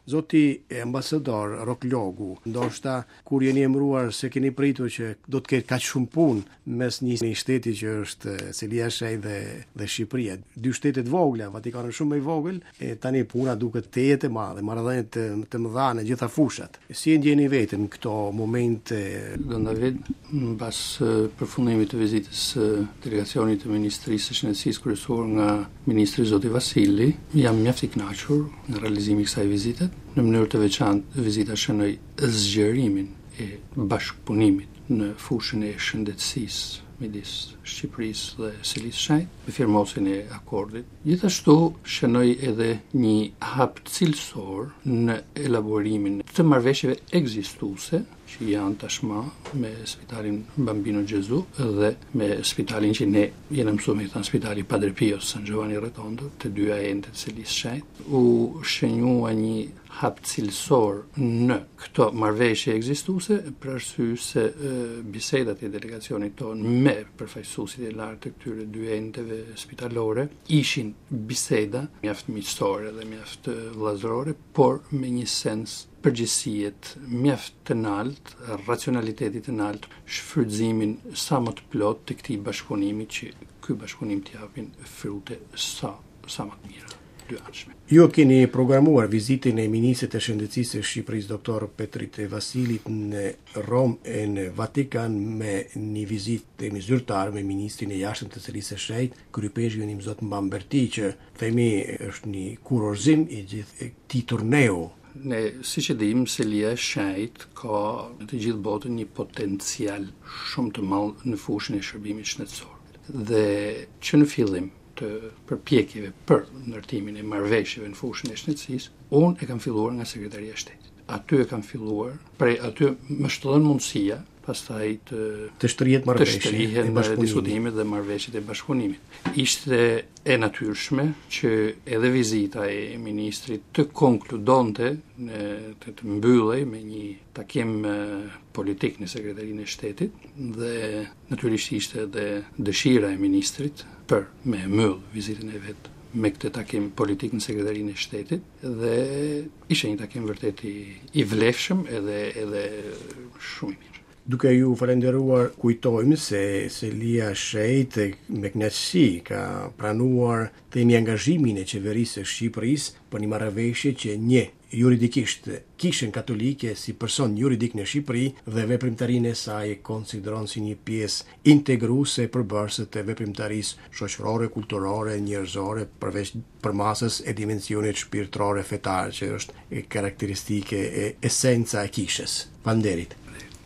Zoti ambasador Roklogu, ndoshta kur jeni emëruar se keni pritur që do të ketë kaq shumë punë mes një shteti që është Celia e Shenjtë dhe Shqipëria. Dy shtete të vogla, Vatikani shumë më i vogël, e tani puna duket të jetë e madhe, marrëdhëniet të mëdha në gjitha fushat. Si e ndjeni veten këto momente? Don David, pas përfundimit të vizitës delegacionit të Ministrisë së Shëndetësisë kryesuar nga ministri Zoti Vasili, jam mjaft i kënaqur nga realizimi i kësaj vizite. Në mënyrë të veçantë, vizita shënoi zgjerimin e bashkëpunimit në fushën e shëndetësisë midis Shqipërisë dhe Selisë së Shenjtë me firmosin e akordit. Gjithashtu shënoi edhe një hap cilësor në elaborimin të marrëveshjeve ekzistuese që janë tashmë me Spitalin Bambino Gesù dhe me spitalin që ne jemi mësuar me thënë Spitali Padre Pio San Giovanni Rotondo, të dyja ende të Selisë së Shenjtë. U shënjua një hap cilësor në këto marrëveshje ekzistuese për arsye se bisedat e delegacionit tonë me përfaqësuesit e lartë të këtyre dy enteve spitalore ishin biseda mjaft miqësore dhe mjaft vëllazërore, por me një sens përgjegjësiet mjaft të lartë, racionalitetit të lartë, shfrytëzimin sa më të plot të këtij bashkëpunimi që ky bashkëpunim të japin frute sa më të mira. Ju keni programuar vizitën e Ministrit të Shëndetësisë së Shqipërisë Dr. Petrit Vasilit në Rom e në Vatikan me një vizitë zyrtare me ministrin e jashtëm të Selisë së Shenjtë, kryepeshju i Zot Mbamberti, që themi është një kurorëzim i gjithë këtij turneu. Ne, siç e dim, Selia e Shenjtë ka në të gjithë botën një potencial shumë të madh në fushën e shërbimit shëndetësor. Dhe që në fillim të përpjekjeve për ndërtimin e marrëveshjeve në fushën e shëndetësisë, unë e kam filluar nga Sekretaria e Shtetit. Aty e kam filluar, prej aty më shtollën mundësia pastaj të shtrihet marrëveshje e diskutimit dhe marrëveshjet e bashkëpunimit. Ishte e natyrshme që edhe vizita e ministrit të konkludonte, të mbyllej me një takim politik në Sekretarinë e Shtetit dhe natyrisht ishte edhe dëshira e ministrit për me mbyll vizitën e vet me këtë takim politik në Sekretarinë e Shtetit dhe ishte një takim vërtet i vlefshëm edhe shumë i mirë. Duke ju falenderuar, kujtojmë se Selia e Shenjtë me kënaqësi ka pranuar themi angazhimin e qeverisë së Shqipërisë për një marrëveshje që një juridikisht Kishën Katolike si person juridik në Shqipëri dhe veprimtarinë e saj konsideron si një pjesë integruese e përbërëse të veprimtarisë shoqërore, kulturore, njerëzore, përveç përmasës e dimensionit shpirtëror fetare që është karakteristike e esenca e Kishës. Falënderit.